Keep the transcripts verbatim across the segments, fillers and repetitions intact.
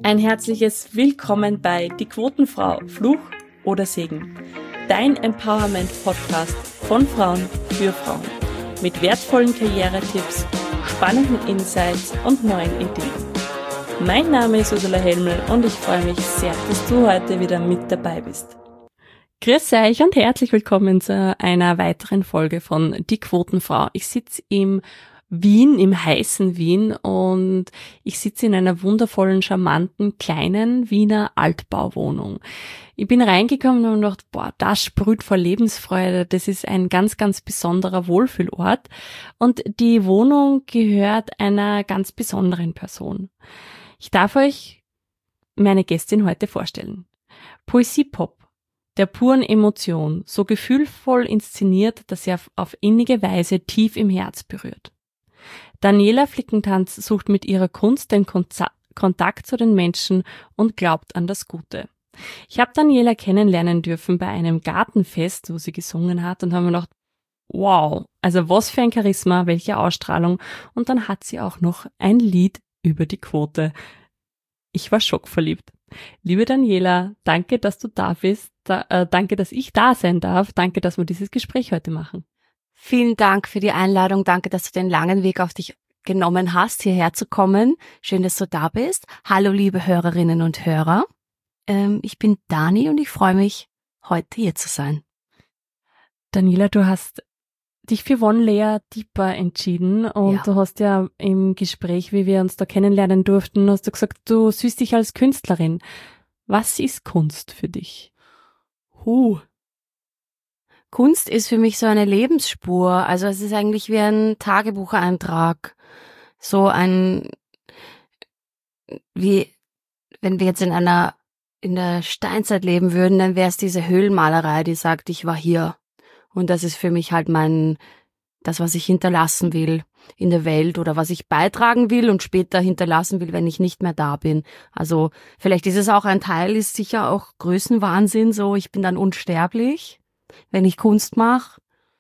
Ein herzliches Willkommen bei Die Quotenfrau, Fluch oder Segen. Dein Empowerment-Podcast von Frauen für Frauen. Mit wertvollen Karrieretipps, spannenden Insights und neuen Ideen. Mein Name ist Ursula Helmel und ich freue mich sehr, dass du heute wieder mit dabei bist. Grüß euch und herzlich willkommen zu einer weiteren Folge von Die Quotenfrau. Ich sitze im Wien, im heißen Wien, und ich sitze in einer wundervollen, charmanten, kleinen Wiener Altbauwohnung. Ich bin reingekommen und gedacht, boah, das sprüht vor Lebensfreude, das ist ein ganz, ganz besonderer Wohlfühlort, und die Wohnung gehört einer ganz besonderen Person. Ich darf euch meine Gästin heute vorstellen. Poesie-Pop der puren Emotion, so gefühlvoll inszeniert, dass sie auf, auf innige Weise tief im Herz berührt. Daniela Flickentanz sucht mit ihrer Kunst den Konza- Kontakt zu den Menschen und glaubt an das Gute. Ich habe Daniela kennenlernen dürfen bei einem Gartenfest, wo sie gesungen hat, und habe mir gedacht, wow, also was für ein Charisma, welche Ausstrahlung. Und dann hat sie auch noch ein Lied über die Quote. Ich war schockverliebt. Liebe Daniela, danke, dass du da bist. Da, äh, danke, dass ich da sein darf. Danke, dass wir dieses Gespräch heute machen. Vielen Dank für die Einladung. Danke, dass du den langen Weg auf dich genommen hast, hierher zu kommen. Schön, dass du da bist. Hallo, liebe Hörerinnen und Hörer. Ähm, ich bin Dani und ich freue mich, heute hier zu sein. Daniela, du hast dich für One Layer Deeper entschieden und ja. Du hast ja im Gespräch, wie wir uns da kennenlernen durften, hast du gesagt, du siehst dich als Künstlerin. Was ist Kunst für dich? Huh. Kunst ist für mich so eine Lebensspur. Also es ist eigentlich wie ein Tagebucheintrag. So ein, wie, wenn wir jetzt in einer, in der Steinzeit leben würden, dann wäre es diese Höhlenmalerei, die sagt, ich war hier. Und das ist für mich halt mein, das, was ich hinterlassen will in der Welt oder was ich beitragen will und später hinterlassen will, wenn ich nicht mehr da bin. Also vielleicht ist es auch ein Teil, ist sicher auch Größenwahnsinn, so ich bin dann unsterblich, wenn ich Kunst mache.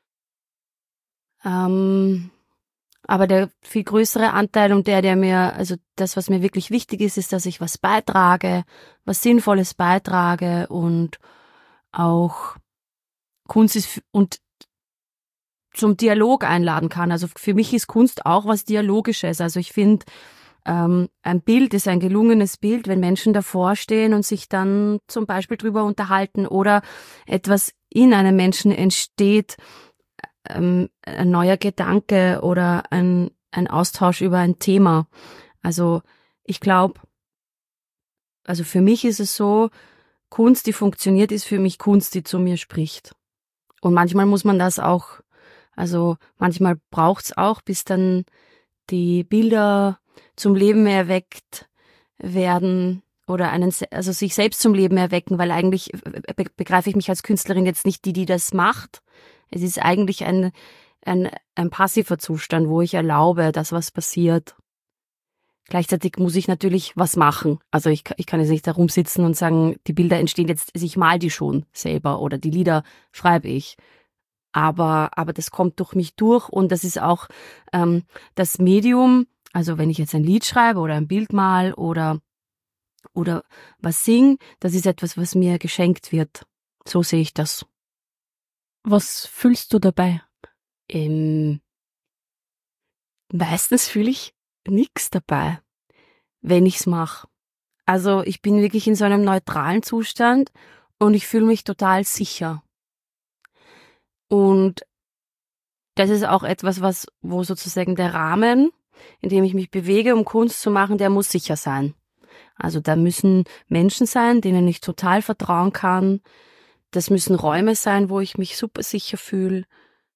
Ähm, aber der viel größere Anteil und der, der mir, also das, was mir wirklich wichtig ist, ist, dass ich was beitrage, was Sinnvolles beitrage und auch Kunst ist und zum Dialog einladen kann. Also für mich ist Kunst auch was Dialogisches. Also ich finde, ähm, ein Bild ist ein gelungenes Bild, wenn Menschen davor stehen und sich dann zum Beispiel drüber unterhalten oder etwas in einem Menschen entsteht, ähm, ein neuer Gedanke oder ein, ein Austausch über ein Thema. Also ich glaube, also für mich ist es so, Kunst, die funktioniert, ist für mich Kunst, die zu mir spricht. Und manchmal muss man das auch, also manchmal braucht's auch, bis dann die Bilder zum Leben erweckt werden oder einen, also sich selbst zum Leben erwecken, weil eigentlich be- begreife ich mich als Künstlerin jetzt nicht die, die das macht. Es ist eigentlich ein, ein, ein passiver Zustand, wo ich erlaube, dass was passiert. Gleichzeitig muss ich natürlich was machen. Also ich, ich kann jetzt nicht da rumsitzen und sagen, die Bilder entstehen jetzt, ich mal die schon selber oder die Lieder schreibe ich. Aber, aber das kommt durch mich durch und das ist auch ähm, das Medium, also wenn ich jetzt ein Lied schreibe oder ein Bild mal oder, oder was sing, das ist etwas, was mir geschenkt wird. So sehe ich das. Was fühlst du dabei? Ähm, meistens fühle ich nix dabei, wenn ich's mache. Also ich bin wirklich in so einem neutralen Zustand und ich fühle mich total sicher. Und das ist auch etwas, was, wo sozusagen der Rahmen, in dem ich mich bewege, um Kunst zu machen, der muss sicher sein. Also da müssen Menschen sein, denen ich total vertrauen kann. Das müssen Räume sein, wo ich mich super sicher fühle.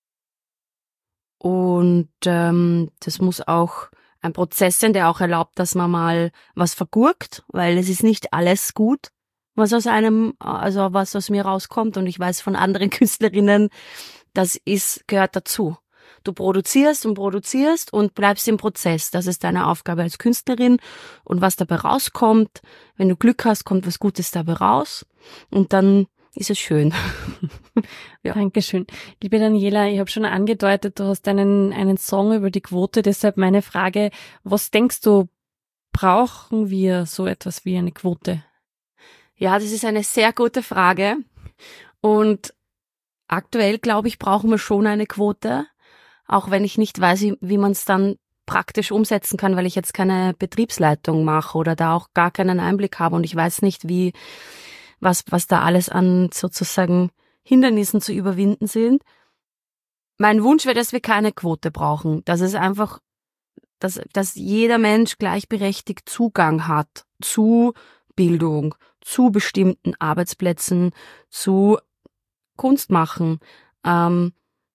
Und ähm, das muss auch ein Prozess sein, der auch erlaubt, dass man mal was vergurkt, weil es ist nicht alles gut, was aus einem, also was aus mir rauskommt. Und ich weiß von anderen Künstlerinnen, das ist, gehört dazu. Du produzierst und produzierst und bleibst im Prozess. Das ist deine Aufgabe als Künstlerin. Und was dabei rauskommt, wenn du Glück hast, kommt was Gutes dabei raus. Und dann ist es schön. Ja. Dankeschön. Liebe Daniela, ich habe schon angedeutet, du hast einen, einen Song über die Quote, deshalb meine Frage, was denkst du, brauchen wir so etwas wie eine Quote? Ja, das ist eine sehr gute Frage. Und aktuell, glaube ich, brauchen wir schon eine Quote, auch wenn ich nicht weiß, wie, wie man es dann praktisch umsetzen kann, weil ich jetzt keine Betriebsleitung mache oder da auch gar keinen Einblick habe und ich weiß nicht, wie was was da alles an sozusagen Hindernissen zu überwinden sind. Mein Wunsch wäre, dass wir keine Quote brauchen, dass es einfach, dass dass jeder Mensch gleichberechtigt Zugang hat zu Bildung, zu bestimmten Arbeitsplätzen, zu Kunst machen. Ähm,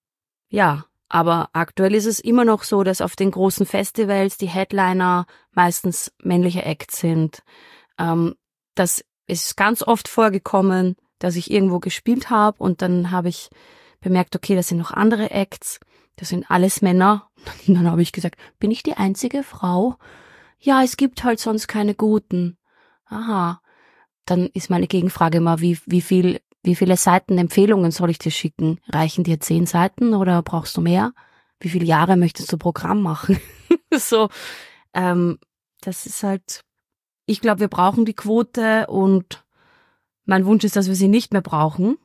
ja, aber aktuell ist es immer noch so, dass auf den großen Festivals die Headliner meistens männliche Acts sind. Ähm, das ist ganz oft vorgekommen, dass ich irgendwo gespielt habe und dann habe ich bemerkt, okay, das sind noch andere Acts, das sind alles Männer. Und dann habe ich gesagt, bin ich die einzige Frau? Ja, es gibt halt sonst keine guten. Aha. Dann ist meine Gegenfrage immer, wie, wie viel, wie viele Seiten Empfehlungen soll ich dir schicken? Reichen dir zehn Seiten oder brauchst du mehr? Wie viele Jahre möchtest du Programm machen? so, ähm, das ist halt, ich glaube, wir brauchen die Quote und mein Wunsch ist, dass wir sie nicht mehr brauchen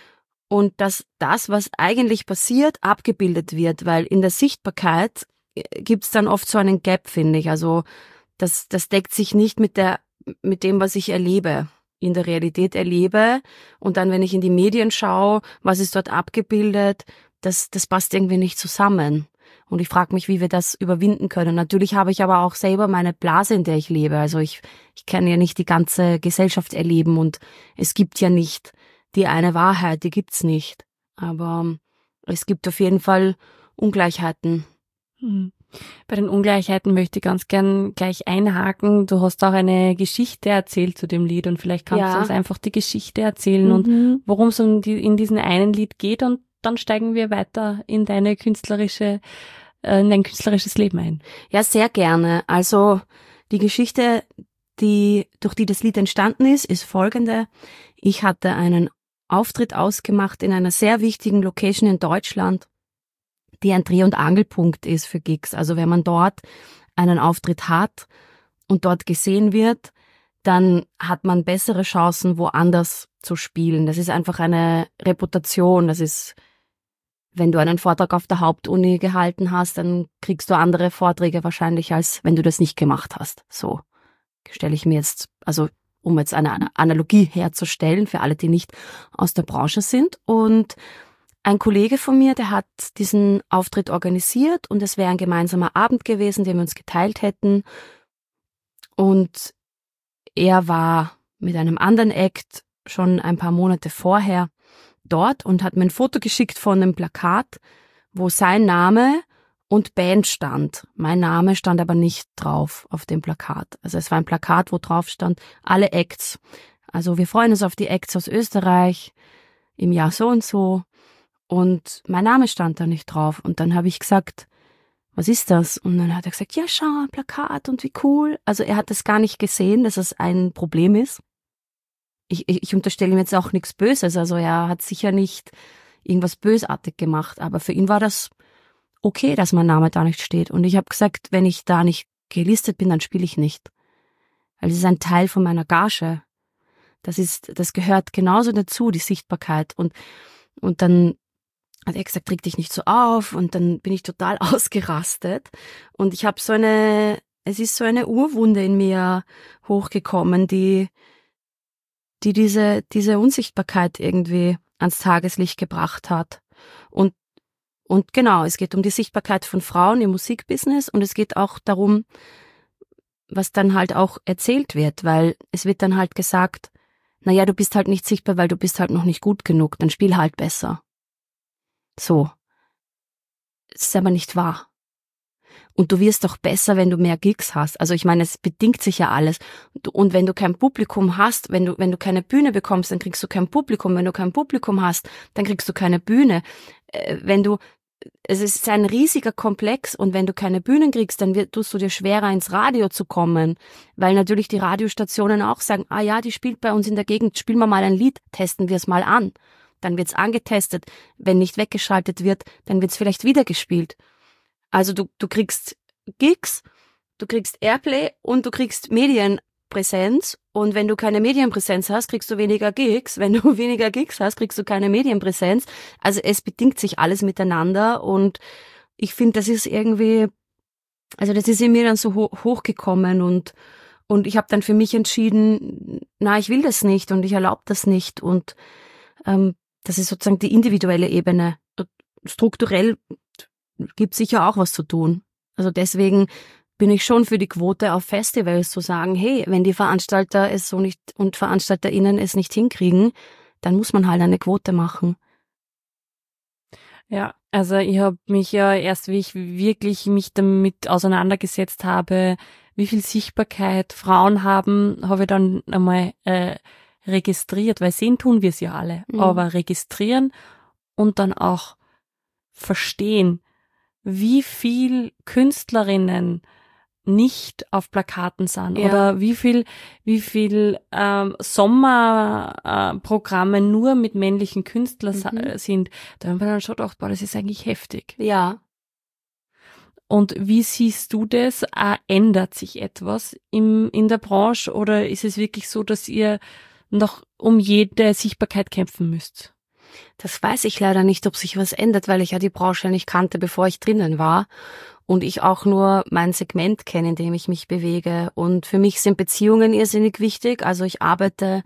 und dass das, was eigentlich passiert, abgebildet wird, weil in der Sichtbarkeit gibt's dann oft so einen Gap, finde ich. Also das, das deckt sich nicht mit der mit dem, was ich erlebe, in der Realität erlebe. Und dann, wenn ich in die Medien schaue, was ist dort abgebildet, das, das passt irgendwie nicht zusammen. Und ich frage mich, wie wir das überwinden können. Natürlich habe ich aber auch selber meine Blase, in der ich lebe. Also ich, ich kann ja nicht die ganze Gesellschaft erleben und es gibt ja nicht die eine Wahrheit, die gibt's nicht. Aber es gibt auf jeden Fall Ungleichheiten. Hm. Bei den Ungleichheiten möchte ich ganz gern gleich einhaken. Du hast auch eine Geschichte erzählt zu dem Lied und vielleicht kannst Ja. du uns einfach die Geschichte erzählen Mhm. und worum es um die, in diesem einen Lied geht und dann steigen wir weiter in deine künstlerische, äh, in dein künstlerisches Leben ein. Ja, sehr gerne. Also die Geschichte, die durch die das Lied entstanden ist, ist folgende. Ich hatte einen Auftritt ausgemacht in einer sehr wichtigen Location in Deutschland, die ein Dreh- und Angelpunkt ist für Gigs. Also wenn man dort einen Auftritt hat und dort gesehen wird, dann hat man bessere Chancen, woanders zu spielen. Das ist einfach eine Reputation. Das ist, wenn du einen Vortrag auf der Hauptuni gehalten hast, dann kriegst du andere Vorträge wahrscheinlich, als wenn du das nicht gemacht hast. So stelle ich mir jetzt, also um jetzt eine Analogie herzustellen für alle, die nicht aus der Branche sind. Und ein Kollege von mir, der hat diesen Auftritt organisiert und es wäre ein gemeinsamer Abend gewesen, den wir uns geteilt hätten. Und er war mit einem anderen Act schon ein paar Monate vorher dort und hat mir ein Foto geschickt von einem Plakat, wo sein Name und Band stand. Mein Name stand aber nicht drauf auf dem Plakat. Also es war ein Plakat, wo drauf stand, alle Acts. Also wir freuen uns auf die Acts aus Österreich im Jahr so und so. Und mein Name stand da nicht drauf. Und dann habe ich gesagt, was ist das? Und dann hat er gesagt, ja, schau, ein Plakat und wie cool. Also er hat das gar nicht gesehen, dass es ein Problem ist. Ich, ich, ich unterstelle ihm jetzt auch nichts Böses. Also er hat sicher nicht irgendwas bösartig gemacht. Aber für ihn war das okay, dass mein Name da nicht steht. Und ich habe gesagt, wenn ich da nicht gelistet bin, dann spiele ich nicht. Weil es ist ein Teil von meiner Gage. Das ist, das gehört genauso dazu, die Sichtbarkeit. Und, und dann hat er gesagt, reg dich nicht so auf, und dann bin ich total ausgerastet und ich habe so eine, es ist so eine Urwunde in mir hochgekommen, die, die diese, diese Unsichtbarkeit irgendwie ans Tageslicht gebracht hat. Und, und genau, es geht um die Sichtbarkeit von Frauen im Musikbusiness und es geht auch darum, was dann halt auch erzählt wird, weil es wird dann halt gesagt, na ja, du bist halt nicht sichtbar, weil du bist halt noch nicht gut genug, dann spiel halt besser. So. Das ist aber nicht wahr. Und du wirst doch besser, wenn du mehr Gigs hast. Also ich meine, es bedingt sich ja alles. Und wenn du kein Publikum hast, wenn du, wenn du keine Bühne bekommst, dann kriegst du kein Publikum. Wenn du kein Publikum hast, dann kriegst du keine Bühne. Äh, wenn du, es ist ein riesiger Komplex und wenn du keine Bühnen kriegst, dann wird, tust du dir schwerer, ins Radio zu kommen. Weil natürlich die Radiostationen auch sagen, ah ja, die spielt bei uns in der Gegend, spielen wir mal ein Lied, testen wir es mal an. Dann wird's angetestet. Wenn nicht weggeschaltet wird, dann wird's vielleicht wieder gespielt. Also du, du kriegst Gigs, du kriegst Airplay und du kriegst Medienpräsenz. Und wenn du keine Medienpräsenz hast, kriegst du weniger Gigs. Wenn du weniger Gigs hast, kriegst du keine Medienpräsenz. Also es bedingt sich alles miteinander. Und ich finde, das ist irgendwie, also das ist in mir dann so ho- hochgekommen. Und und ich habe dann für mich entschieden, na, ich will das nicht und ich erlaube das nicht. Und ähm, das ist sozusagen die individuelle Ebene. Strukturell gibt sicher auch was zu tun. Also deswegen bin ich schon für die Quote auf Festivals zu sagen, hey, wenn die Veranstalter es so nicht und VeranstalterInnen es nicht hinkriegen, dann muss man halt eine Quote machen. Ja, also ich habe mich ja erst, wie ich wirklich mich damit auseinandergesetzt habe, wie viel Sichtbarkeit Frauen haben, habe ich dann einmal äh, registriert, weil sehen tun wir es ja alle, mhm. aber registrieren und dann auch verstehen, wie viel Künstlerinnen nicht auf Plakaten sind ja. oder wie viel wie viel ähm, Sommerprogramme äh, nur mit männlichen Künstlern mhm. sind. Da haben wir dann schon gedacht, boah, das ist eigentlich heftig. Ja. Und wie siehst du das? Äh, ändert sich etwas im in der Branche oder ist es wirklich so, dass ihr noch um jede Sichtbarkeit kämpfen müsst? Das weiß ich leider nicht, ob sich was ändert, weil ich ja die Branche nicht kannte, bevor ich drinnen war. Und ich auch nur mein Segment kenne, in dem ich mich bewege. Und für mich sind Beziehungen irrsinnig wichtig. Also ich arbeite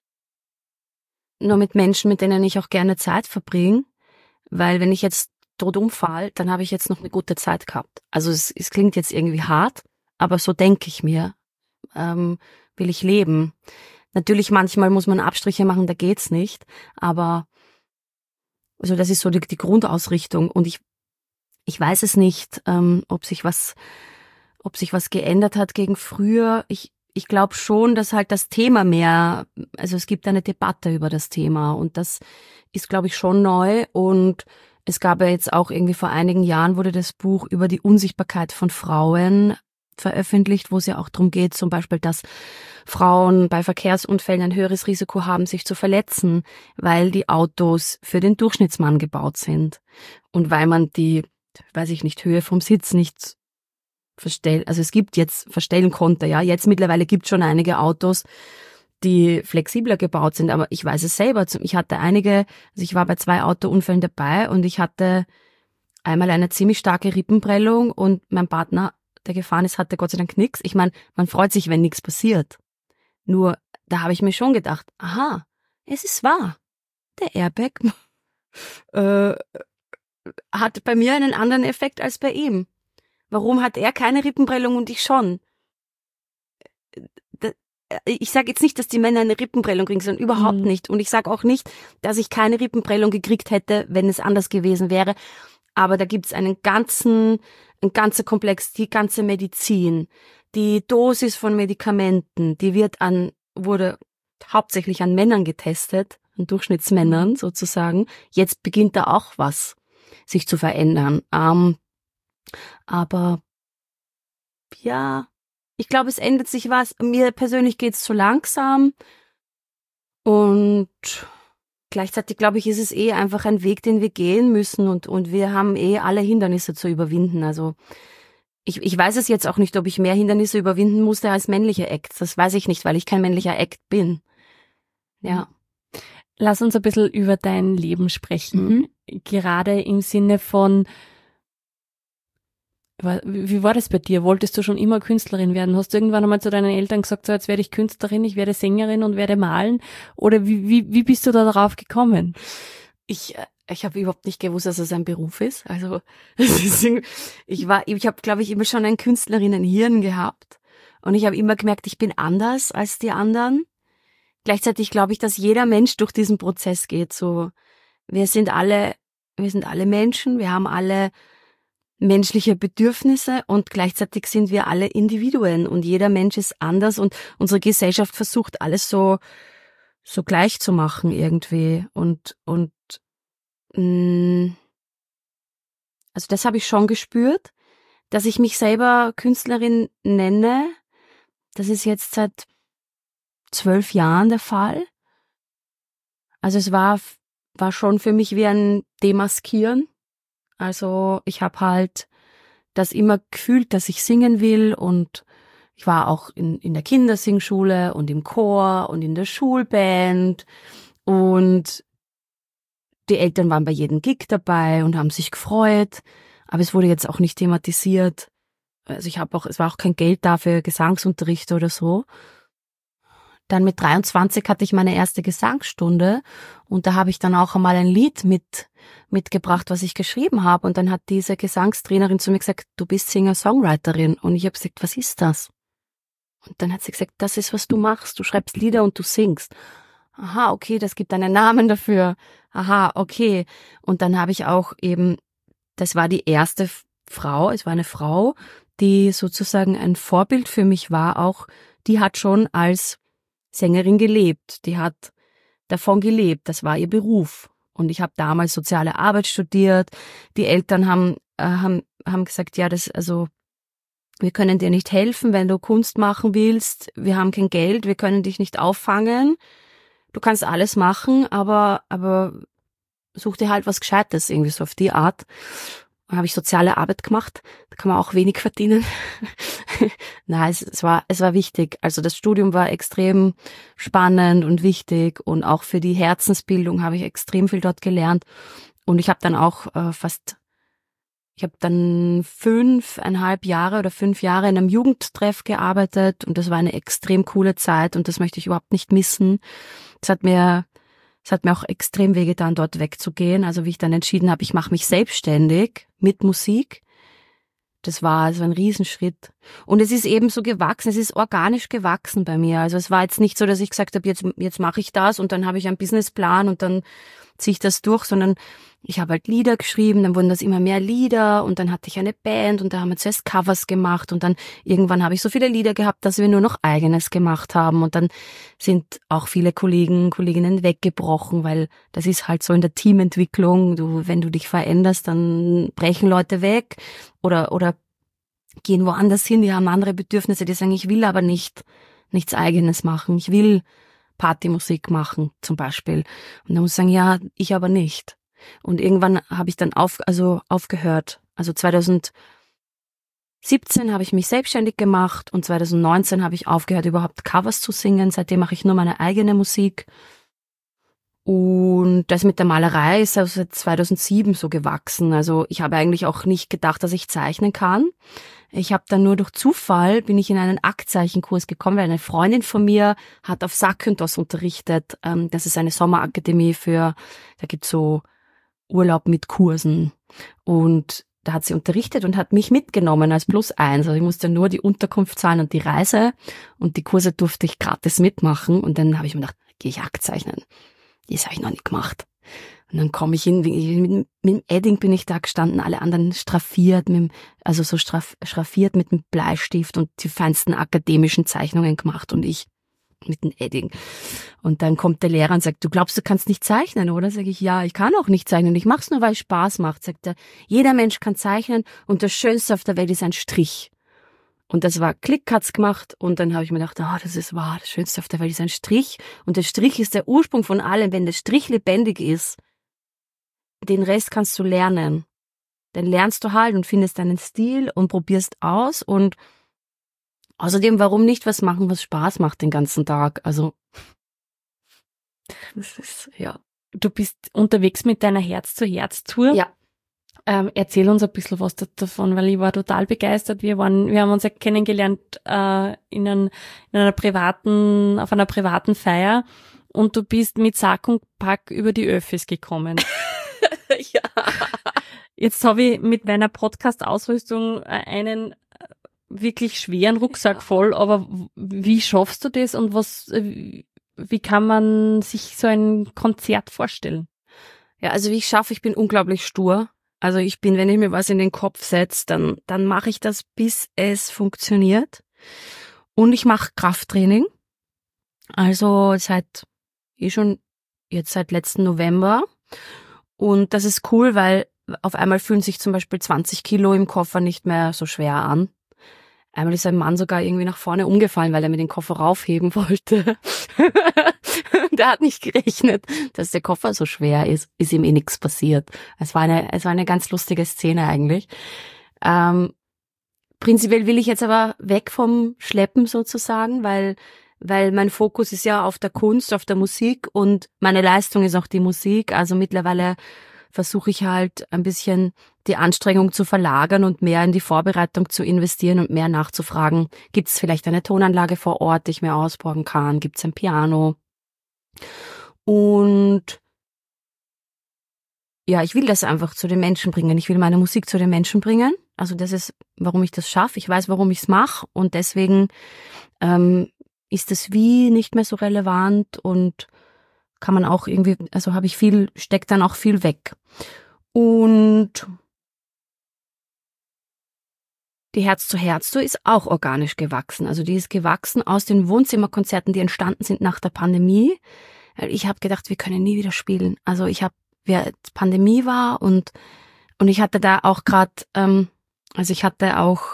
nur mit Menschen, mit denen ich auch gerne Zeit verbringe. Weil wenn ich jetzt tot umfall, dann habe ich jetzt noch eine gute Zeit gehabt. Also es, es klingt jetzt irgendwie hart, aber so denke ich mir. Ähm, will ich leben. Natürlich manchmal muss man Abstriche machen, da geht's nicht. Aber also das ist so die, die Grundausrichtung. Und ich Ich weiß es nicht, ähm, ob sich was, ob sich was geändert hat gegen früher. Ich, ich glaube schon, dass halt das Thema mehr, also es gibt eine Debatte über das Thema und das ist, glaube ich, schon neu. Und es gab ja jetzt auch irgendwie vor einigen Jahren wurde das Buch über die Unsichtbarkeit von Frauen veröffentlicht, wo es ja auch darum geht, zum Beispiel, dass Frauen bei Verkehrsunfällen ein höheres Risiko haben, sich zu verletzen, weil die Autos für den Durchschnittsmann gebaut sind und weil man die weiß ich nicht, Höhe vom Sitz nicht verstellen, also es gibt jetzt, verstellen konnte, ja, jetzt mittlerweile gibt es schon einige Autos, die flexibler gebaut sind, aber ich weiß es selber, ich hatte einige, also ich war bei zwei Autounfällen dabei und ich hatte einmal eine ziemlich starke Rippenprellung und mein Partner, der gefahren ist, hatte Gott sei Dank nichts. Ich meine, man freut sich, wenn nichts passiert. Nur, da habe ich mir schon gedacht, aha, es ist wahr, der Airbag äh, hat bei mir einen anderen Effekt als bei ihm. Warum hat er keine Rippenprellung und ich schon? Ich sage jetzt nicht, dass die Männer eine Rippenprellung kriegen, sondern überhaupt mhm. nicht. Und ich sage auch nicht, dass ich keine Rippenprellung gekriegt hätte, wenn es anders gewesen wäre. Aber da gibt's einen ganzen, ein ganzer Komplex, die ganze Medizin, die Dosis von Medikamenten, die wird an, wurde hauptsächlich an Männern getestet, an Durchschnittsmännern sozusagen. Jetzt beginnt da auch was sich zu verändern. Ähm, aber ja, ich glaube, es ändert sich was. Mir persönlich geht's zu langsam und gleichzeitig, glaube ich, ist es eh einfach ein Weg, den wir gehen müssen und und wir haben eh alle Hindernisse zu überwinden. Also ich, ich weiß es jetzt auch nicht, ob ich mehr Hindernisse überwinden musste als männliche Acts. Das weiß ich nicht, weil ich kein männlicher Act bin. Ja. Lass uns ein bisschen über dein Leben sprechen. Mhm. Gerade im Sinne von, wie war das bei dir? Wolltest du schon immer Künstlerin werden? Hast du irgendwann einmal zu deinen Eltern gesagt, so jetzt werde ich Künstlerin, ich werde Sängerin und werde malen? Oder wie, wie, wie bist du da darauf gekommen? Ich, ich habe überhaupt nicht gewusst, dass es ein Beruf ist. Also ich war, ich habe, glaube ich, immer schon ein Künstlerinnenhirn gehabt und ich habe immer gemerkt, ich bin anders als die anderen. Gleichzeitig glaube ich, dass jeder Mensch durch diesen Prozess geht. So, wir sind alle, wir sind alle Menschen, wir haben alle menschliche Bedürfnisse und gleichzeitig sind wir alle Individuen und jeder Mensch ist anders und unsere Gesellschaft versucht alles so so gleich zu machen irgendwie und und mh, also das habe ich schon gespürt, dass ich mich selber Künstlerin nenne. Das ist jetzt seit zwölf Jahren der Fall. Also es war war schon für mich wie ein Demaskieren. Also ich habe halt das immer gefühlt, dass ich singen will, und ich war auch in, in der Kindersingschule und im Chor und in der Schulband, und die Eltern waren bei jedem Gig dabei und haben sich gefreut, aber es wurde jetzt auch nicht thematisiert. Also ich habe auch, es war auch kein Geld da für Gesangsunterricht oder so. Dann mit dreiundzwanzig hatte ich meine erste Gesangsstunde, und da habe ich dann auch einmal ein Lied mit mitgebracht, was ich geschrieben habe, und dann hat diese Gesangstrainerin zu mir gesagt, du bist Singer-Songwriterin, und ich habe gesagt, was ist das? Und dann hat sie gesagt, das ist, was du machst, du schreibst Lieder und du singst. Aha, okay, das gibt einen Namen dafür. Aha, okay. Und dann habe ich auch eben, das war die erste Frau, es war eine Frau, die sozusagen ein Vorbild für mich war, auch die hat schon als Sängerin gelebt, die hat davon gelebt, das war ihr Beruf. Und ich habe damals soziale Arbeit studiert, die Eltern haben, äh, haben, haben gesagt, ja, das, also, wir können dir nicht helfen, wenn du Kunst machen willst, wir haben kein Geld, wir können dich nicht auffangen, du kannst alles machen, aber, aber such dir halt was Gescheites, irgendwie so auf die Art. Dann habe ich soziale Arbeit gemacht, da kann man auch wenig verdienen. Nein, es, es war es war wichtig. Also das Studium war extrem spannend und wichtig, und auch für die Herzensbildung habe ich extrem viel dort gelernt. Und ich habe dann auch äh, fast, ich habe dann fünfeinhalb Jahre oder fünf Jahre in einem Jugendtreff gearbeitet, und das war eine extrem coole Zeit, und das möchte ich überhaupt nicht missen. Es hat mir Es hat mir auch extrem wehgetan, dort wegzugehen. Also wie ich dann entschieden habe, ich mache mich selbstständig mit Musik. Das war so ein Riesenschritt. Und es ist eben so gewachsen, es ist organisch gewachsen bei mir. Also es war jetzt nicht so, dass ich gesagt habe, jetzt, jetzt mache ich das und dann habe ich einen Businessplan und dann ziehe ich das durch, sondern ich habe halt Lieder geschrieben, dann wurden das immer mehr Lieder, und dann hatte ich eine Band und da haben wir zuerst Covers gemacht, und dann irgendwann habe ich so viele Lieder gehabt, dass wir nur noch Eigenes gemacht haben, und dann sind auch viele Kollegen, Kolleginnen weggebrochen, weil das ist halt so in der Teamentwicklung, du, wenn du dich veränderst, dann brechen Leute weg oder, oder gehen woanders hin, die haben andere Bedürfnisse, die sagen, ich will aber nicht nichts Eigenes machen, ich will Partymusik machen zum Beispiel. Und dann muss ich sagen, ja, ich aber nicht. Und irgendwann habe ich dann auf, also aufgehört. Also zweitausendsiebzehn habe ich mich selbstständig gemacht, und zweitausendneunzehn habe ich aufgehört, überhaupt Covers zu singen. Seitdem mache ich nur meine eigene Musik. Und das mit der Malerei ist also seit zweitausendsieben so gewachsen. Also ich habe eigentlich auch nicht gedacht, dass ich zeichnen kann. Ich habe dann nur durch Zufall, bin ich in einen Aktzeichenkurs gekommen, weil eine Freundin von mir hat auf Zakynthos unterrichtet. Das ist eine Sommerakademie für, da gibt's so Urlaub mit Kursen. Und da hat sie unterrichtet und hat mich mitgenommen als Plus eins. Also ich musste nur die Unterkunft zahlen und die Reise, und die Kurse durfte ich gratis mitmachen. Und dann habe ich mir gedacht, gehe ich Aktzeichnen. Das habe ich noch nicht gemacht. Und dann komme ich hin, mit, mit dem Edding bin ich da gestanden, alle anderen straffiert, mit dem, also so straff, schraffiert mit dem Bleistift und die feinsten akademischen Zeichnungen gemacht, und ich mit dem Edding. Und dann kommt der Lehrer und sagt, du glaubst, du kannst nicht zeichnen, oder? Sag ich, ja, ich kann auch nicht zeichnen, ich mach's nur, weil es Spaß macht. Sagt er, jeder Mensch kann zeichnen, und das Schönste auf der Welt ist ein Strich. Und das war Klick, hat's gemacht, und dann habe ich mir gedacht, ah, oh, das ist wahr, das Schönste auf der Welt ist ein Strich, und der Strich ist der Ursprung von allem. Wenn der Strich lebendig ist, den Rest kannst du lernen. Dann lernst du halt und findest deinen Stil und probierst aus, und außerdem, warum nicht was machen, was Spaß macht den ganzen Tag? Also, das ist, ja. Du bist unterwegs mit deiner Herz-zu-Herz-Tour. Ja. Ähm, erzähl uns ein bisschen was davon, weil ich war total begeistert. Wir waren, wir haben uns ja kennengelernt äh, in, ein, in einer privaten, auf einer privaten Feier, und du bist mit Sack und Pack über die Öffis gekommen. Ja. Jetzt habe ich mit meiner Podcast-Ausrüstung einen wirklich schweren Rucksack voll, aber wie schaffst du das, und was, wie kann man sich so ein Konzert vorstellen? Ja, also wie ich schaffe, ich bin unglaublich stur. Also ich bin, wenn ich mir was in den Kopf setze, dann, dann mache ich das, bis es funktioniert. Und ich mache Krafttraining. Also seit, eh schon, jetzt seit letzten November. Und das ist cool, weil auf einmal fühlen sich zum Beispiel zwanzig Kilo im Koffer nicht mehr so schwer an. Einmal ist ein Mann sogar irgendwie nach vorne umgefallen, weil er mir den Koffer raufheben wollte. Der hat nicht gerechnet, dass der Koffer so schwer ist. Ist ihm eh nichts passiert. Es war eine, es war eine ganz lustige Szene eigentlich. Ähm, prinzipiell will ich jetzt aber weg vom Schleppen sozusagen, weil weil mein Fokus ist ja auf der Kunst, auf der Musik und meine Leistung ist auch die Musik. Also mittlerweile versuche ich halt ein bisschen die Anstrengung zu verlagern und mehr in die Vorbereitung zu investieren und mehr nachzufragen. Gibt es vielleicht eine Tonanlage vor Ort, die ich mir ausborgen kann? Gibt es ein Piano? Und ja, ich will das einfach zu den Menschen bringen. Ich will meine Musik zu den Menschen bringen. Also das ist, warum ich das schaffe. Ich weiß, warum ich es mache und deswegen ähm, ist das Wie nicht mehr so relevant und kann man auch irgendwie, also habe ich viel, steckt dann auch viel weg. Und die Herz-zu-Herz-Tour ist auch organisch gewachsen. Also die ist gewachsen aus den Wohnzimmerkonzerten, die entstanden sind nach der Pandemie. Ich habe gedacht, wir können nie wieder spielen. Also ich habe, wer Pandemie war und und ich hatte da auch gerade, ähm, also ich hatte auch,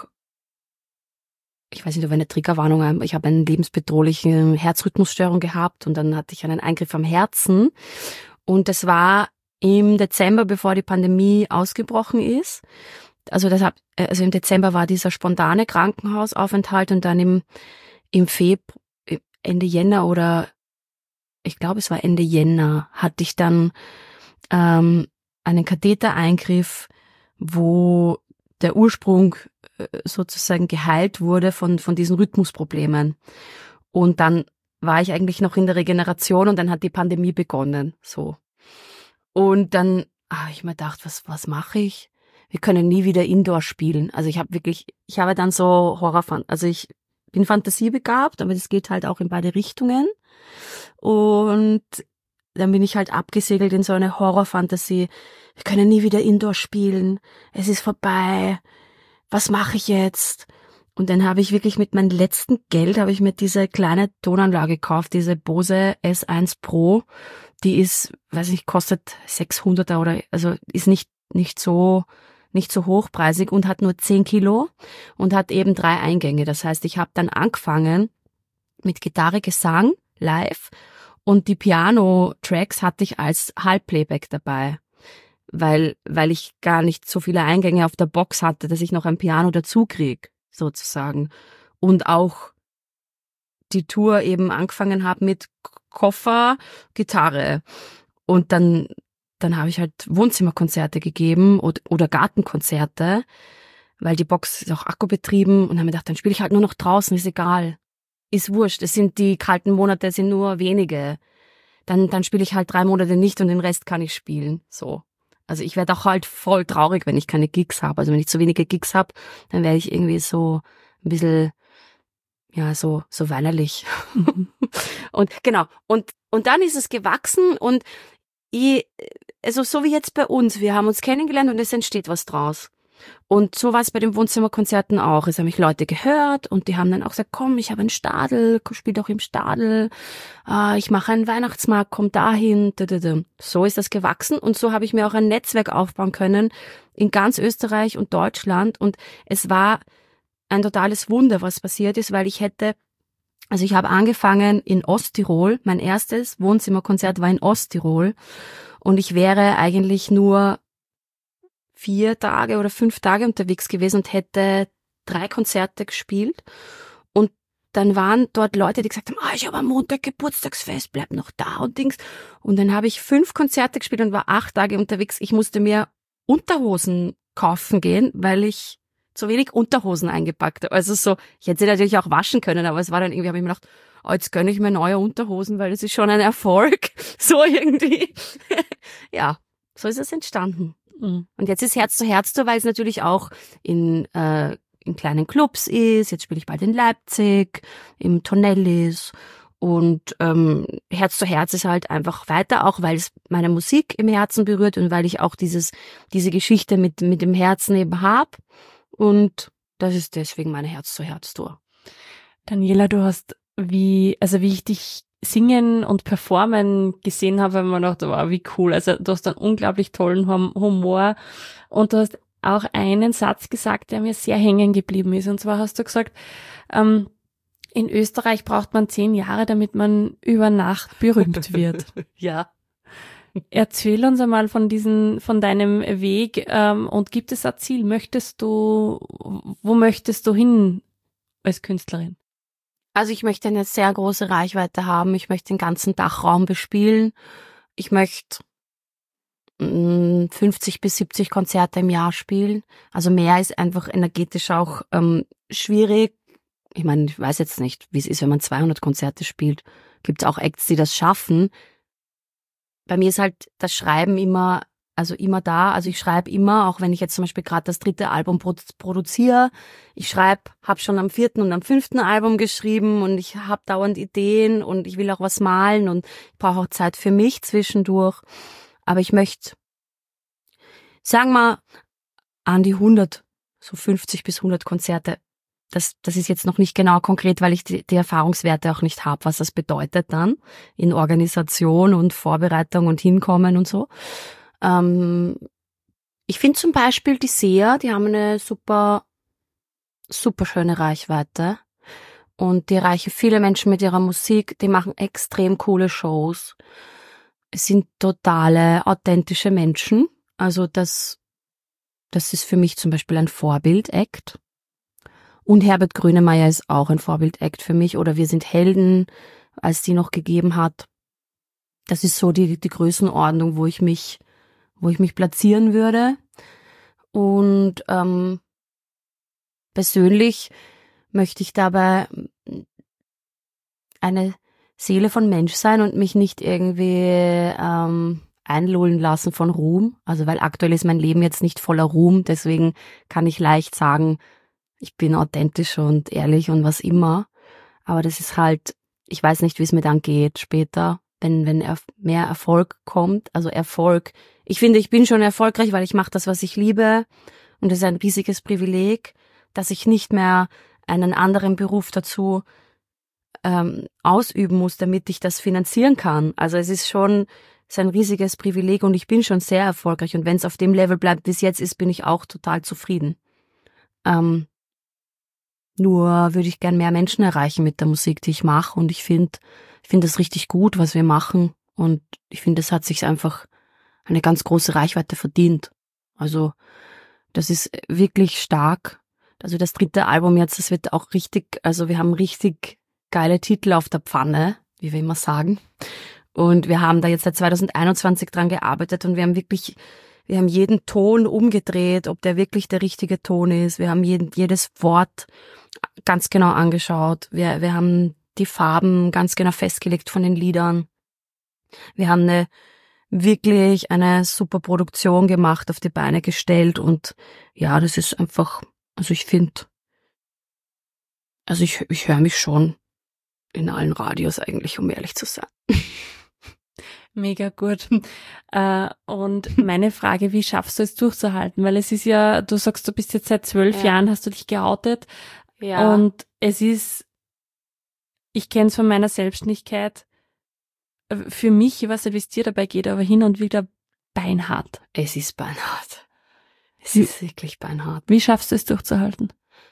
ich weiß nicht, ob eine Triggerwarnung habe, ich habe eine lebensbedrohliche Herzrhythmusstörung gehabt und dann hatte ich einen Eingriff am Herzen und das war im Dezember, bevor die Pandemie ausgebrochen ist. Also das hab, also im Dezember war dieser spontane Krankenhausaufenthalt und dann im im Februar, Ende Jänner oder ich glaube es war Ende Jänner, hatte ich dann ähm, einen Kathetereingriff, wo der Ursprung sozusagen geheilt wurde von von diesen Rhythmusproblemen. Und dann war ich eigentlich noch in der Regeneration und dann hat die Pandemie begonnen. So. Und dann habe ich mir gedacht, was was mache ich? Wir können nie wieder Indoor spielen. Also ich habe wirklich, ich habe dann so Horror, also ich bin fantasiebegabt, aber das geht halt auch in beide Richtungen. Und dann bin ich halt abgesegelt in so eine Horrorfantasie. Wir können nie wieder Indoor spielen. Es ist vorbei. Was mache ich jetzt? Und dann habe ich wirklich mit meinem letzten Geld habe ich mir diese kleine Tonanlage gekauft, diese Bose S eins Pro. Die ist, weiß nicht, kostet sechshunderter oder, also ist nicht nicht so nicht so hochpreisig und hat nur zehn Kilo und hat eben drei Eingänge. Das heißt, ich habe dann angefangen mit Gitarre, Gesang, live und die Piano-Tracks hatte ich als Halbplayback dabei. Weil, weil ich gar nicht so viele Eingänge auf der Box hatte, dass ich noch ein Piano dazu krieg, sozusagen. Und auch die Tour eben angefangen habe mit Koffer, Gitarre. Und dann, dann habe ich halt Wohnzimmerkonzerte gegeben oder, oder Gartenkonzerte, weil die Box ist auch akkubetrieben und habe mir gedacht, dann spiele ich halt nur noch draußen, ist egal. Ist wurscht, es sind die kalten Monate, es sind nur wenige. Dann, dann spiele ich halt drei Monate nicht und den Rest kann ich spielen, so. Also ich werde auch halt voll traurig, wenn ich keine Gigs habe. Also wenn ich zu wenige Gigs habe, dann werde ich irgendwie so ein bisschen, ja, so so weinerlich. Und genau, und und dann ist es gewachsen und ich, also so wie jetzt bei uns, wir haben uns kennengelernt und es entsteht was draus. Und so war es bei den Wohnzimmerkonzerten auch. Es haben mich Leute gehört und die haben dann auch gesagt, komm, ich habe einen Stadel, spiel doch im Stadel, äh, ich mache einen Weihnachtsmarkt, komm dahin. So ist das gewachsen und so habe ich mir auch ein Netzwerk aufbauen können in ganz Österreich und Deutschland und es war ein totales Wunder, was passiert ist, weil ich hätte, also ich habe angefangen in Osttirol, mein erstes Wohnzimmerkonzert war in Osttirol und ich wäre eigentlich nur vier Tage oder fünf Tage unterwegs gewesen und hätte drei Konzerte gespielt. Und dann waren dort Leute, die gesagt haben, ah, ich habe am Montag Geburtstagsfest, bleib noch da und Dings. Und dann habe ich fünf Konzerte gespielt und war acht Tage unterwegs. Ich musste mir Unterhosen kaufen gehen, weil ich zu wenig Unterhosen eingepackt habe. Also so, ich hätte sie natürlich auch waschen können, aber es war dann irgendwie, habe ich mir gedacht, oh, jetzt gönne ich mir neue Unterhosen, weil das ist schon ein Erfolg. So irgendwie. Ja, so ist es entstanden. Und jetzt ist Herz zu Herz Tour, weil es natürlich auch in, äh, in kleinen Clubs ist. Jetzt spiele ich bald in Leipzig, im Tonellis. Und ähm, Herz zu Herz ist halt einfach weiter, auch weil es meine Musik im Herzen berührt und weil ich auch dieses diese Geschichte mit mit dem Herzen eben habe. Und das ist deswegen meine Herz zu Herz Tour. Daniela, du hast, wie also wie ich dich singen und performen gesehen habe, habe ich mir gedacht, wow, wie cool. Also du hast einen unglaublich tollen Humor und du hast auch einen Satz gesagt, der mir sehr hängen geblieben ist. Und zwar hast du gesagt, ähm, in Österreich braucht man zehn Jahre, damit man über Nacht berühmt wird. Ja. Erzähl uns einmal von diesen, von deinem Weg ähm, und gibt es ein Ziel? Möchtest du, wo möchtest du hin als Künstlerin? Also ich möchte eine sehr große Reichweite haben. Ich möchte den ganzen Dachraum bespielen. Ich möchte mh, fünfzig bis siebzig Konzerte im Jahr spielen. Also mehr ist einfach energetisch auch ähm, schwierig. Ich meine, ich weiß jetzt nicht, wie es ist, wenn man zweihundert Konzerte spielt. Gibt es auch Acts, die das schaffen. Bei mir ist halt das Schreiben immer, also immer da. Also ich schreibe immer, auch wenn ich jetzt zum Beispiel gerade das dritte Album produziere. Ich schreibe, habe schon am vierten und am fünften Album geschrieben und ich habe dauernd Ideen und ich will auch was malen und ich brauche auch Zeit für mich zwischendurch. Aber ich möchte, sagen wir, an die hundert, so fünfzig bis hundert Konzerte. Das, das ist jetzt noch nicht genau konkret, weil ich die, die Erfahrungswerte auch nicht habe, was das bedeutet dann in Organisation und Vorbereitung und Hinkommen und so. Ähm, ich finde zum Beispiel die Seher, die haben eine super, super schöne Reichweite und die erreichen viele Menschen mit ihrer Musik, die machen extrem coole Shows. Es sind totale, authentische Menschen, also das, das ist für mich zum Beispiel ein Vorbild-Act. Und Herbert Grönemeyer ist auch ein Vorbild-Act für mich. Oder Wir sind Helden, als die noch gegeben hat. Das ist so die, die Größenordnung, wo ich mich, wo ich mich platzieren würde. Und ähm, persönlich möchte ich dabei eine Seele von Mensch sein und mich nicht irgendwie ähm, einlullen lassen von Ruhm. Also weil aktuell ist mein Leben jetzt nicht voller Ruhm. Deswegen kann ich leicht sagen, ich bin authentisch und ehrlich und was immer. Aber das ist halt, ich weiß nicht, wie es mir dann geht später, wenn wenn mehr Erfolg kommt. Also Erfolg. Ich finde, ich bin schon erfolgreich, weil ich mache das, was ich liebe. Und das ist ein riesiges Privileg, dass ich nicht mehr einen anderen Beruf dazu ähm, ausüben muss, damit ich das finanzieren kann. Also es ist schon es ist ein riesiges Privileg und ich bin schon sehr erfolgreich. Und wenn es auf dem Level bleibt, wie es jetzt ist, bin ich auch total zufrieden. Ähm, Nur würde ich gern mehr Menschen erreichen mit der Musik, die ich mache. Und ich finde, ich finde es richtig gut, was wir machen. Und ich finde, es hat sich einfach eine ganz große Reichweite verdient. Also, das ist wirklich stark. Also das dritte Album jetzt, das wird auch richtig, also wir haben richtig geile Titel auf der Pfanne, wie wir immer sagen. Und wir haben da jetzt seit zwanzig einundzwanzig dran gearbeitet und wir haben wirklich Wir haben jeden Ton umgedreht, ob der wirklich der richtige Ton ist. Wir haben jeden, jedes Wort ganz genau angeschaut. Wir, wir haben die Farben ganz genau festgelegt von den Liedern. Wir haben eine wirklich eine super Produktion gemacht, auf die Beine gestellt und ja, das ist einfach, also ich finde, also ich, ich höre mich schon in allen Radios eigentlich, um ehrlich zu sein. Mega gut. Äh, und meine Frage, wie schaffst du es durchzuhalten? Weil es ist ja, du sagst, du bist jetzt seit zwölf Ja. Jahren, hast du dich geoutet. Ja. Und es ist, ich kenne es von meiner Selbstständigkeit, für mich, ich weiß nicht, wie es dir dabei geht, aber hin und wieder beinhart. Es ist beinhart. Es Wie- ist wirklich beinhart. Wie schaffst du es durchzuhalten?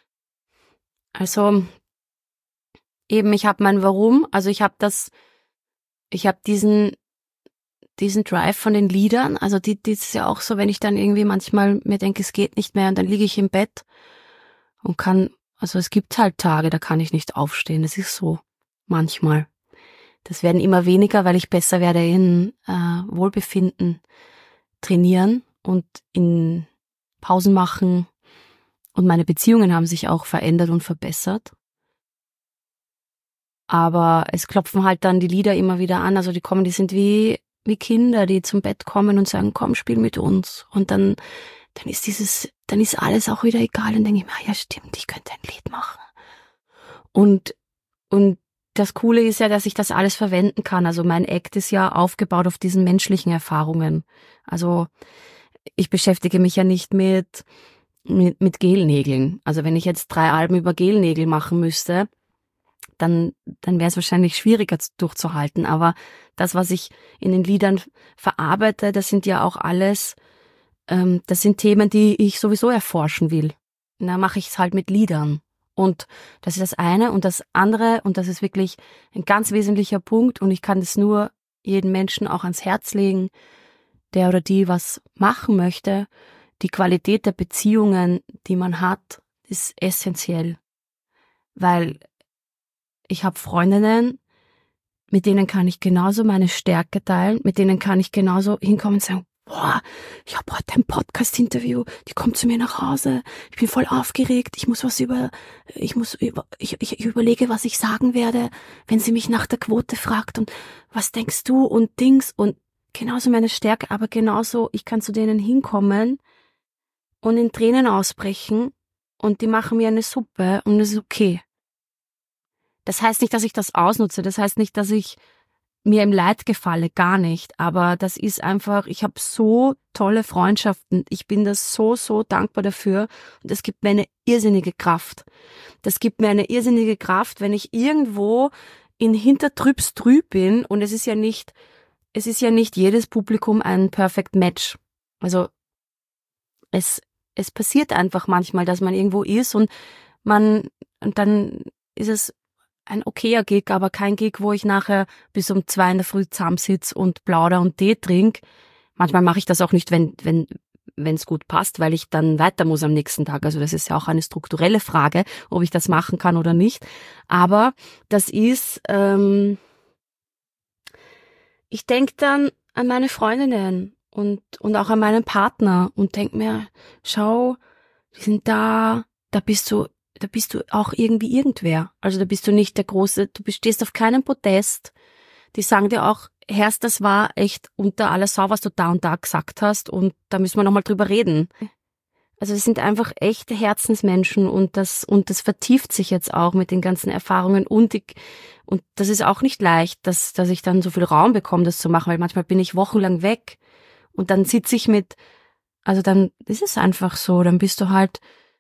Also eben, ich habe mein Warum, also ich habe das, ich habe diesen diesen Drive von den Liedern, also die, die ist ja auch so, wenn ich dann irgendwie manchmal mir denke, es geht nicht mehr und dann liege ich im Bett und kann, also es gibt halt Tage, da kann ich nicht aufstehen, das ist so, manchmal. Das werden immer weniger, weil ich besser werde in äh, Wohlbefinden trainieren und in Pausen machen und meine Beziehungen haben sich auch verändert und verbessert. Aber es klopfen halt dann die Lieder immer wieder an, also die kommen, die sind wie wie Kinder, die zum Bett kommen und sagen, komm, spiel mit uns. Und dann dann ist dieses, dann ist alles auch wieder egal. Und denke ich mir, ah, ja stimmt, ich könnte ein Lied machen. Und und das Coole ist ja, dass ich das alles verwenden kann. Also mein Act ist ja aufgebaut auf diesen menschlichen Erfahrungen. Also ich beschäftige mich ja nicht mit mit, mit Gelnägeln. Also wenn ich jetzt drei Alben über Gelnägel machen müsste, dann, dann wäre es wahrscheinlich schwieriger durchzuhalten. Aber das, was ich in den Liedern verarbeite, das sind ja auch alles, ähm, das sind Themen, die ich sowieso erforschen will. Und dann mache ich es halt mit Liedern. Und das ist das eine. Und das andere, und das ist wirklich ein ganz wesentlicher Punkt, und ich kann das nur jeden Menschen auch ans Herz legen, der oder die was machen möchte. Die Qualität der Beziehungen, die man hat, ist essentiell. Weil ich habe Freundinnen, mit denen kann ich genauso meine Stärke teilen, mit denen kann ich genauso hinkommen und sagen, boah, ich habe heute ein Podcast-Interview, die kommt zu mir nach Hause, ich bin voll aufgeregt, ich muss was über, ich muss über, ich, ich, ich überlege, was ich sagen werde, wenn sie mich nach der Quote fragt und was denkst du und Dings und genauso meine Stärke, aber genauso, ich kann zu denen hinkommen und in Tränen ausbrechen und die machen mir eine Suppe und das ist okay. Das heißt nicht, dass ich das ausnutze, das heißt nicht, dass ich mir im Leid gefalle, gar nicht, aber das ist einfach, ich habe so tolle Freundschaften, ich bin das so, so dankbar dafür und das gibt mir eine irrsinnige Kraft. Das gibt mir eine irrsinnige Kraft, wenn ich irgendwo in Hintertrübs trüb bin und es ist ja nicht, es ist ja nicht jedes Publikum ein Perfect Match. Also es, es passiert einfach manchmal, dass man irgendwo ist und man, und dann ist es ein okayer Gig, aber kein Gig, wo ich nachher bis um zwei in der Früh zusammensitze und plauder und Tee trinke. Manchmal mache ich das auch nicht, wenn wenn wenn es gut passt, weil ich dann weiter muss am nächsten Tag. Also das ist ja auch eine strukturelle Frage, ob ich das machen kann oder nicht. Aber das ist, ähm, ich denke dann an meine Freundinnen und und auch an meinen Partner und denke mir, schau, die sind da, da bist du da bist du auch irgendwie irgendwer. Also da bist du nicht der große, du stehst auf keinem Podest. Die sagen dir auch, Herrst, das war echt unter aller Sau, was du da und da gesagt hast und da müssen wir nochmal drüber reden. Also das sind einfach echte Herzensmenschen und das, und das vertieft sich jetzt auch mit den ganzen Erfahrungen und ich, und das ist auch nicht leicht, dass, dass ich dann so viel Raum bekomme, das zu machen, weil manchmal bin ich wochenlang weg und dann sitze ich mit, also dann ist es einfach so, dann bist du halt,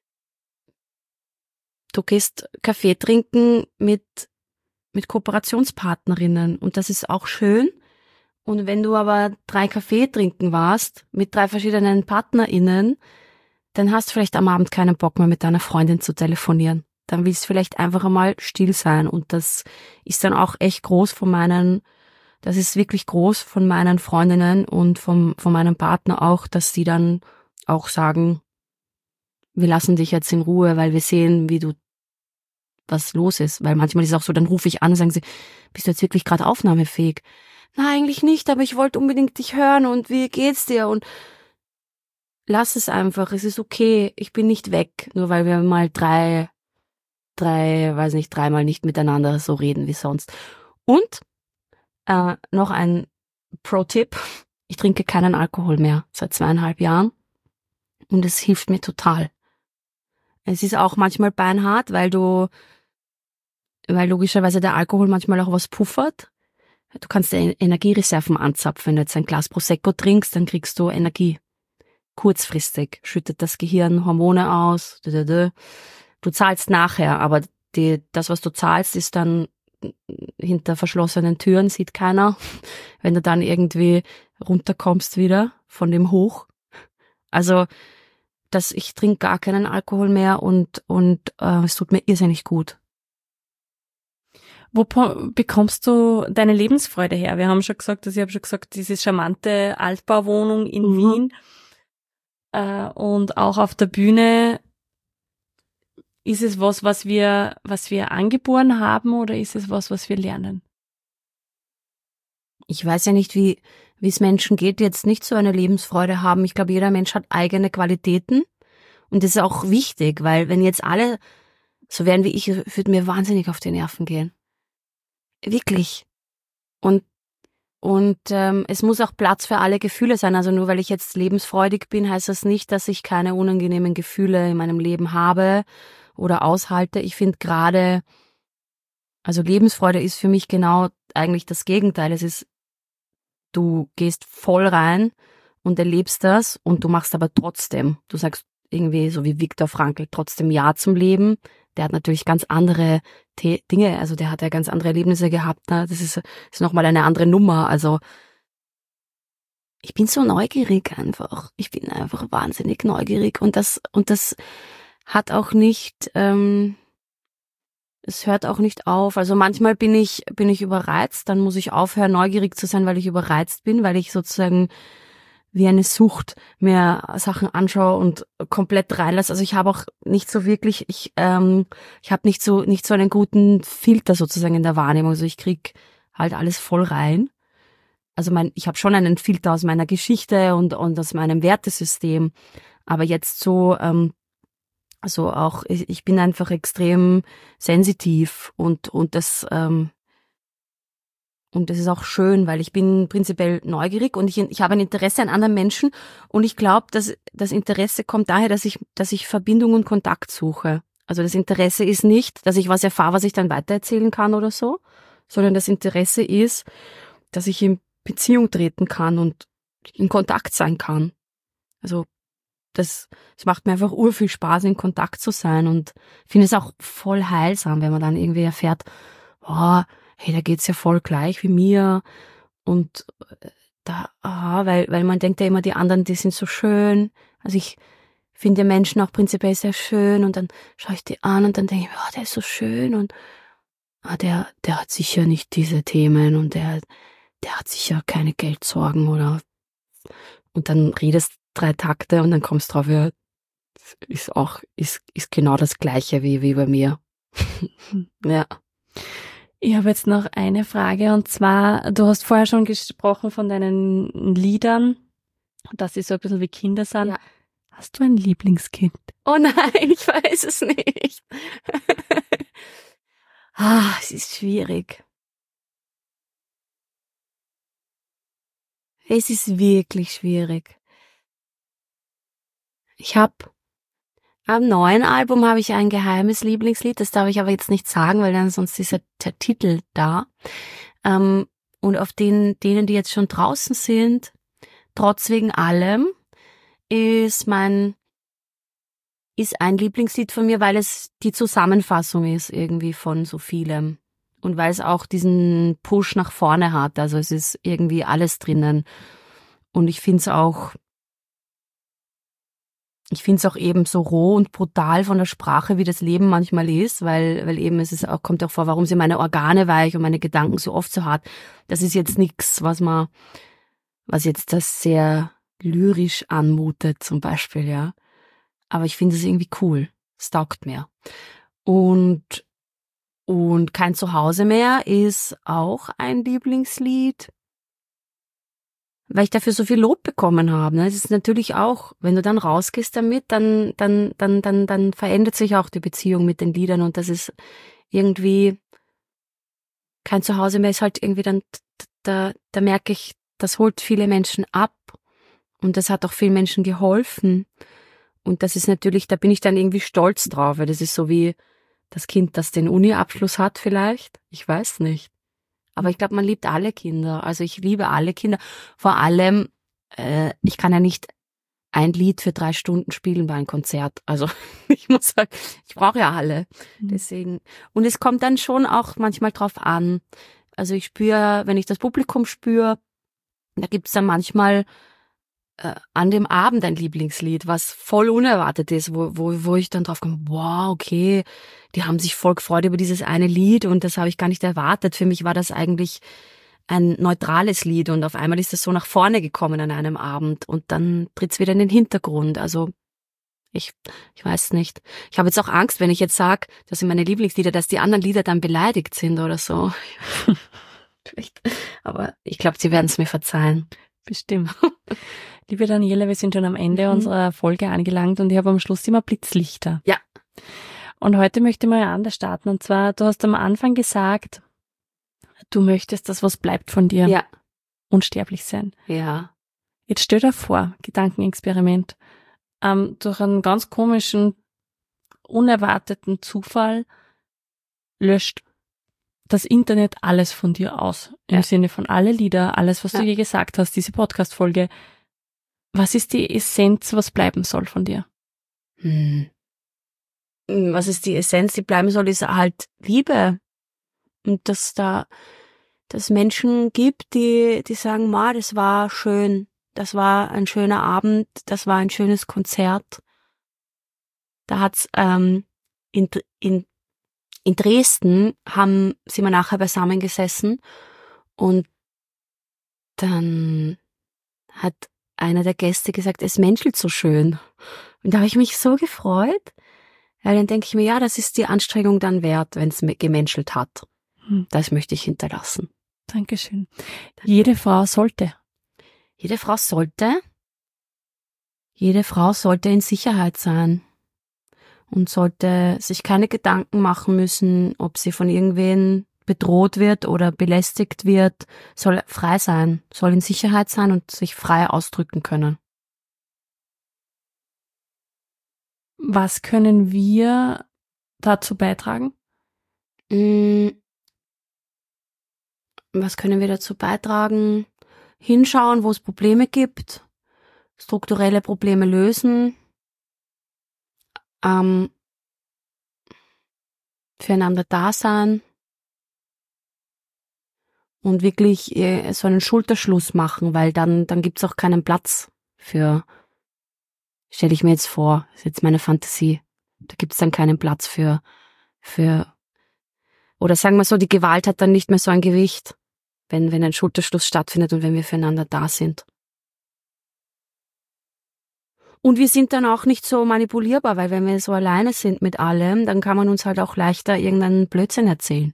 du gehst Kaffee trinken mit, mit Kooperationspartnerinnen und das ist auch schön. Und wenn du aber drei Kaffee trinken warst mit drei verschiedenen PartnerInnen, dann hast du vielleicht am Abend keinen Bock mehr mit deiner Freundin zu telefonieren. Dann willst du vielleicht einfach einmal still sein und das ist dann auch echt groß von meinen, das ist wirklich groß von meinen Freundinnen und vom, von meinem Partner auch, dass die dann auch sagen, wir lassen dich jetzt in Ruhe, weil wir sehen, wie du was los ist, weil manchmal ist es auch so, dann rufe ich an und sagen sie, bist du jetzt wirklich gerade aufnahmefähig? Na, eigentlich nicht, aber ich wollte unbedingt dich hören und wie geht's dir? Und lass es einfach, es ist okay, ich bin nicht weg, nur weil wir mal drei, drei, weiß nicht, dreimal nicht miteinander so reden wie sonst. Und äh, noch ein Pro-Tipp, ich trinke keinen Alkohol mehr seit zweieinhalb Jahren und es hilft mir total. Es ist auch manchmal beinhart, weil du weil logischerweise der Alkohol manchmal auch was puffert. Du kannst dir Energiereserven anzapfen. Wenn du jetzt ein Glas Prosecco trinkst, dann kriegst du Energie. Kurzfristig schüttet das Gehirn Hormone aus. Du zahlst nachher, aber die, das, was du zahlst, ist dann hinter verschlossenen Türen, sieht keiner. Wenn du dann irgendwie runterkommst wieder von dem Hoch. Also dass ich trinke gar keinen Alkohol mehr und und äh, es tut mir irrsinnig gut. Wo po- bekommst du deine Lebensfreude her? Wir haben schon gesagt, also ich habe schon gesagt, diese charmante Altbauwohnung in Mhm. Wien äh, und auch auf der Bühne. Ist es was, was wir, was wir angeboren haben oder ist es was, was wir lernen? Ich weiß ja nicht, wie wie es Menschen geht, die jetzt nicht so eine Lebensfreude haben. Ich glaube, jeder Mensch hat eigene Qualitäten und das ist auch wichtig, weil wenn jetzt alle so wären wie ich, würde mir wahnsinnig auf die Nerven gehen. Wirklich. Und und ähm, es muss auch Platz für alle Gefühle sein. Also nur weil ich jetzt lebensfreudig bin, heißt das nicht, dass ich keine unangenehmen Gefühle in meinem Leben habe oder aushalte. Ich finde gerade, also Lebensfreude ist für mich genau eigentlich das Gegenteil. Es ist, du gehst voll rein und erlebst das und du machst aber trotzdem, du sagst irgendwie so wie Viktor Frankl, trotzdem Ja zum Leben. Der hat natürlich ganz andere The- Dinge, also der hat ja ganz andere Erlebnisse gehabt. Ne? Das ist, ist nochmal eine andere Nummer. Also ich bin so neugierig einfach. Ich bin einfach wahnsinnig neugierig und das und das hat auch nicht, ähm, es hört auch nicht auf. Also manchmal bin ich, bin ich überreizt, dann muss ich aufhören, neugierig zu sein, weil ich überreizt bin, weil ich sozusagen wie eine Sucht mir Sachen anschaue und komplett reinlasse. Also ich habe auch nicht so wirklich, ich ähm, ich habe nicht so nicht so einen guten Filter sozusagen in der Wahrnehmung. Also ich krieg halt alles voll rein. Also mein, ich habe schon einen Filter aus meiner Geschichte und und aus meinem Wertesystem. Aber jetzt so, ähm, also auch ich, ich bin einfach extrem sensitiv und und das ähm, Und das ist auch schön, weil ich bin prinzipiell neugierig und ich, ich habe ein Interesse an anderen Menschen und ich glaube, dass das Interesse kommt daher, dass ich, dass ich Verbindung und Kontakt suche. Also das Interesse ist nicht, dass ich was erfahre, was ich dann weitererzählen kann oder so, sondern das Interesse ist, dass ich in Beziehung treten kann und in Kontakt sein kann. Also das, es macht mir einfach urviel Spaß, in Kontakt zu sein und finde es auch voll heilsam, wenn man dann irgendwie erfährt, oh, hey, da geht's ja voll gleich wie mir und da, aha, weil, weil man denkt ja immer, die anderen, die sind so schön. Also ich finde Menschen auch prinzipiell sehr schön und dann schaue ich die an und dann denke ich, oh, der ist so schön und ah, der, der hat sicher nicht diese Themen und der, der hat sicher keine Geldsorgen oder, und dann redest drei Takte und dann kommst drauf, ja, ist auch, ist, ist genau das Gleiche wie, wie bei mir. Ja. Ich habe jetzt noch eine Frage und zwar, du hast vorher schon gesprochen von deinen Liedern, dass sie so ein bisschen wie Kinder sind. Ja. Hast du ein Lieblingskind? Oh nein, ich weiß es nicht. Ah, es ist schwierig. Es ist wirklich schwierig. Ich habe am neuen Album habe ich ein geheimes Lieblingslied, das darf ich aber jetzt nicht sagen, weil dann sonst ist ja der Titel da. Ähm, und auf den, denen, die jetzt schon draußen sind, trotz wegen allem, ist mein, ist ein Lieblingslied von mir, weil es die Zusammenfassung ist irgendwie von so vielem. Und weil es auch diesen Push nach vorne hat, also es ist irgendwie alles drinnen. Und ich finde es auch, Ich finde es auch eben so roh und brutal von der Sprache, wie das Leben manchmal ist, weil weil eben es ist auch, kommt auch vor, warum sind meine Organe weich und meine Gedanken so oft so hart. Das ist jetzt nichts, was man, was jetzt das sehr lyrisch anmutet zum Beispiel, ja. Aber ich finde es irgendwie cool. Es taugt mir. Und und Kein Zuhause mehr ist auch ein Lieblingslied, weil ich dafür so viel Lob bekommen habe. Es ist natürlich auch, wenn du dann rausgehst damit, dann, dann, dann, dann, dann verändert sich auch die Beziehung mit den Liedern und das ist irgendwie Kein Zuhause mehr ist halt irgendwie dann, da, da merke ich, das holt viele Menschen ab und das hat auch vielen Menschen geholfen und das ist natürlich, da bin ich dann irgendwie stolz drauf, weil das ist so wie das Kind, das den Uni-Abschluss hat vielleicht. Ich weiß nicht. Aber ich glaube, man liebt alle Kinder. Also ich liebe alle Kinder. Vor allem, äh, ich kann ja nicht ein Lied für drei Stunden spielen bei einem Konzert. Also ich muss sagen, ich brauche ja alle. Deswegen. Und es kommt dann schon auch manchmal drauf an. Also ich spüre, wenn ich das Publikum spüre, da gibt's dann manchmal äh, an dem Abend ein Lieblingslied, was voll unerwartet ist, wo, wo, wo ich dann drauf komme, wow, okay, die haben sich voll gefreut über dieses eine Lied und das habe ich gar nicht erwartet. Für mich war das eigentlich ein neutrales Lied und auf einmal ist es so nach vorne gekommen an einem Abend und dann tritt's wieder in den Hintergrund. Also ich ich weiß nicht. Ich habe jetzt auch Angst, wenn ich jetzt sage, das sind meine Lieblingslieder, dass die anderen Lieder dann beleidigt sind oder so. Aber ich glaube, sie werden es mir verzeihen. Bestimmt. Liebe Daniela, wir sind schon am Ende mhm. unserer Folge angelangt und ich habe am Schluss immer Blitzlichter. Ja. Und heute möchte ich mal anders starten. Und zwar, du hast am Anfang gesagt, du möchtest, dass was bleibt von dir. Ja. Unsterblich sein. Ja. Jetzt stell dir vor, Gedankenexperiment, ähm, durch einen ganz komischen, unerwarteten Zufall löscht das Internet alles von dir aus. Im ja. Sinne von alle Lieder, alles, was ja. du je gesagt hast, diese Podcast-Folge. Was ist die Essenz, was bleiben soll von dir? Hm. Was ist die Essenz, die bleiben soll, ist halt Liebe. Und dass da, dass Menschen gibt, die, die sagen, ma, das war schön. Das war ein schöner Abend. Das war ein schönes Konzert. Da hat's, ähm, in, in, in Dresden haben, sind wir nachher beisammen gesessen und dann hat einer der Gäste gesagt, es menschelt so schön. Und da habe ich mich so gefreut, weil dann denke ich mir, ja, das ist die Anstrengung dann wert, wenn es gemenschelt hat. Hm. Das möchte ich hinterlassen. Dankeschön. Jede Frau sollte. Jede Frau sollte, jede Frau sollte in Sicherheit sein und sollte sich keine Gedanken machen müssen, ob sie von irgendwen bedroht wird oder belästigt wird, soll frei sein, soll in Sicherheit sein und sich frei ausdrücken können. Was können wir dazu beitragen? Was können wir dazu beitragen? Hinschauen, wo es Probleme gibt, strukturelle Probleme lösen, ähm, füreinander da sein und wirklich äh, so einen Schulterschluss machen, weil dann dann gibt's auch keinen Platz für, stelle ich mir jetzt vor, das ist jetzt meine Fantasie, da gibt's dann keinen Platz für, für, oder sagen wir so, die Gewalt hat dann nicht mehr so ein Gewicht, wenn wenn ein Schulterschluss stattfindet und wenn wir füreinander da sind. Und wir sind dann auch nicht so manipulierbar, weil wenn wir so alleine sind mit allem, dann kann man uns halt auch leichter irgendeinen Blödsinn erzählen.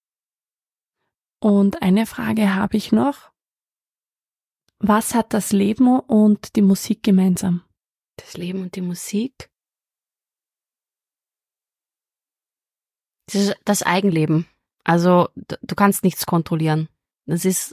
Und eine Frage habe ich noch. Was hat das Leben und die Musik gemeinsam? Das Leben und die Musik? Das ist das Eigenleben. Also du kannst nichts kontrollieren. Das ist,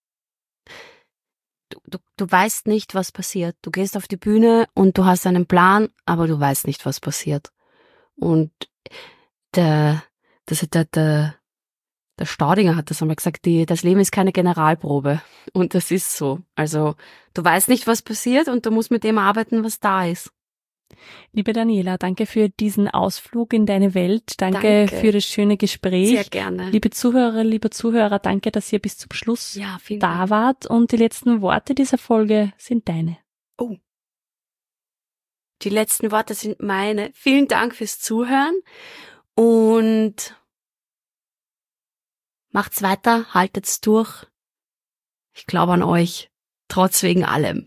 du, du, du weißt nicht, was passiert. Du gehst auf die Bühne und du hast einen Plan, aber du weißt nicht, was passiert. Und der, das hat der, der, der Staudinger hat das einmal gesagt, die, das Leben ist keine Generalprobe. Und das ist so. Also du weißt nicht, was passiert und du musst mit dem arbeiten, was da ist. Liebe Daniela, danke für diesen Ausflug in deine Welt. Danke, danke für das schöne Gespräch. Sehr gerne. Liebe Zuhörer, liebe Zuhörer, danke, dass ihr bis zum Schluss ja, vielen da Dank. wart. Und die letzten Worte dieser Folge sind deine. Oh. Die letzten Worte sind meine. Vielen Dank fürs Zuhören und macht's weiter, haltet's durch. Ich glaube an euch, trotz wegen allem.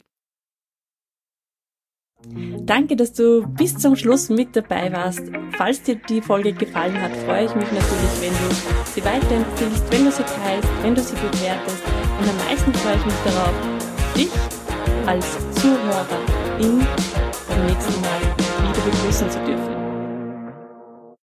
Danke, dass du bis zum Schluss mit dabei warst. Falls dir die Folge gefallen hat, freue ich mich natürlich, wenn du sie weiterempfiehlst, wenn du sie teilst, wenn du sie bewertest. Und am meisten freue ich mich darauf, dich als Zuhörer in beim nächsten Mal wieder begrüßen zu dürfen.